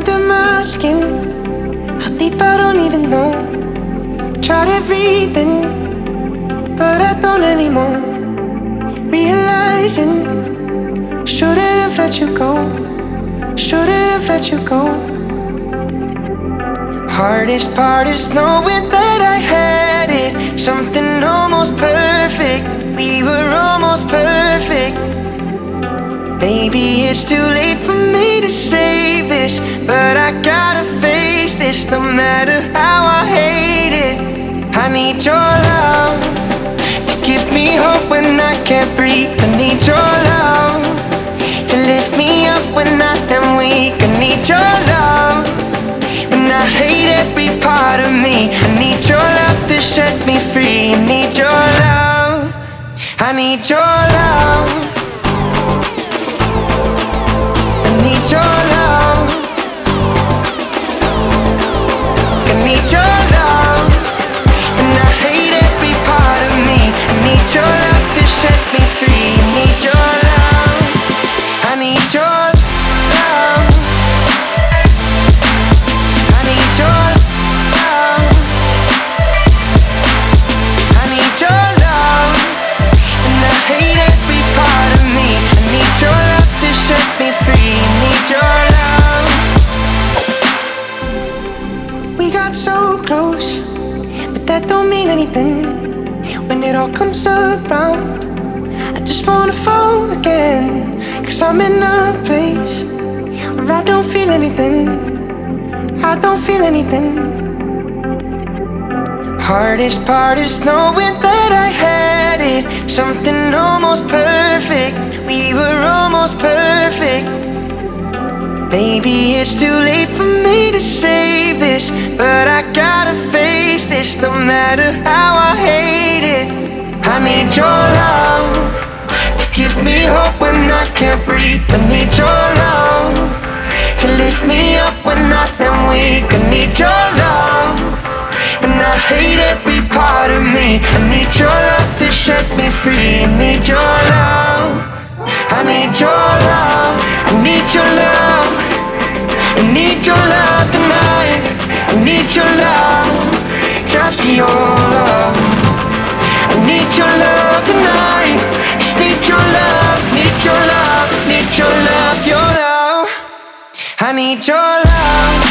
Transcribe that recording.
under my skin. How deep I don't even know. Tried everything, but I don't anymore. Realizing, shouldn't have let you go. Shouldn't have let you go. Hardest part is knowing that I had it. Something almost perfect. We were almost perfect. Maybe it's too late for me to save this, but I gotta face this no matter how I hate it. I need your love to give me hope when I can't breathe. I need your love to lift me up when I am weak. I need your love when I hate every part of me. I need your love to set me free. I need your love. I need your love. I need your love. I need your love. And I hate every part of me. I need your love to set me free. I need your love. I need your love. I need your love. I need your love. And I hate every part of me. I need your love to set me free. I need your love. We got so close, but that don't mean anything. When it all comes around, I just wanna fall again. Cause I'm in a place where I don't feel anything. I don't feel anything. Hardest part is knowing that I had it. Something almost perfect. We were almost perfect. Maybe it's too late for me to save this, but I gotta face this no matter how I hate it. I need your love to give me hope when I can't breathe. I need your love to lift me up when I am weak. I need your love, and I hate every part of me. I need your love to set me free. I need your love. I need your love. I need your love. I need your love tonight. I need your love, just your love. I need your love tonight. Just need your love, need your love, need your love, your love. I need your love.